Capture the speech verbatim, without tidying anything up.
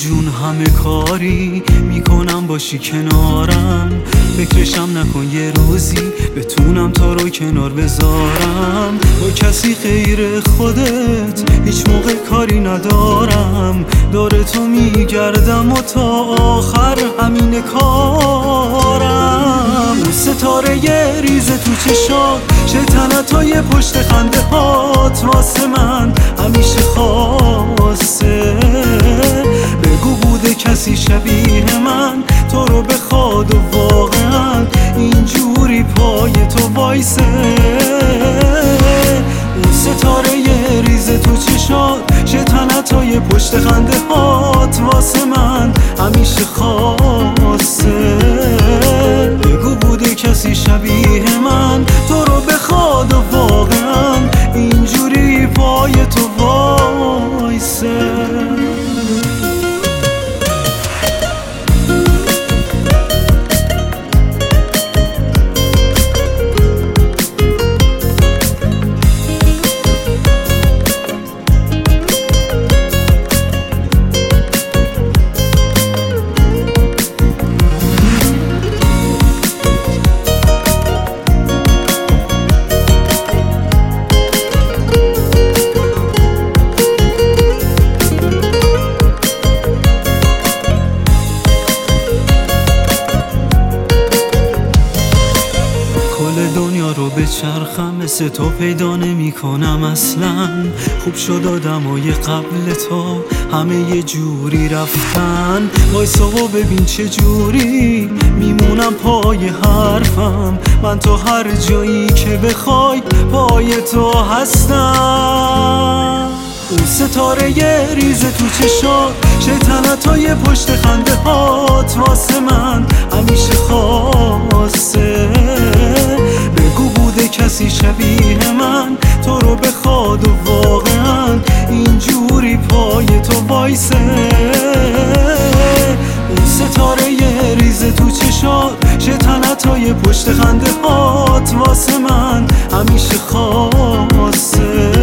جون همه کاری میکنم باشی کنارم، فکرشم نکن یه روزی بتونم تو رو کنار بذارم. با کسی غیر خودت هیچ موقع کاری ندارم، دور تو میگردم و تا آخر همین کارم. اون ستاره یه ریزه تو چشات، شیطنت های پشت خنده هات واسه من همیشه خاصه. بگو بوده کسی شبیه من تو رو بخواد و واقعا اینجوری پای تو وایسه. اون ستاره یه ریزه تو چشات، شیطنت های پشت خنده هات واسه من همیشه خاصه. بگو بوده کسی شبیه من تو رو بخواد و واقعا اینجوری پای تو وایسه. دنیا رو به چرخم مثل تو پیدا نمی کنم اصلا. خوب شد آدمای قبل تو همه یه جوری رفتن. وایسا و ببین چه جوری میمونم پای حرفم. من تو هر جایی که بخوای پای تو هستم. اون ستاره یه ریزه تو چشات، شیطنت های پشت خنده هات واسه من همیشه خاصه. بگو بوده کسی شبیه من تو رو بخواد و واقعا اینجوری پای تو وایسه. اون ستاره یه ریزه تو چشات، شیطنت های پشت خنده هات واسه من همیشه خاصه.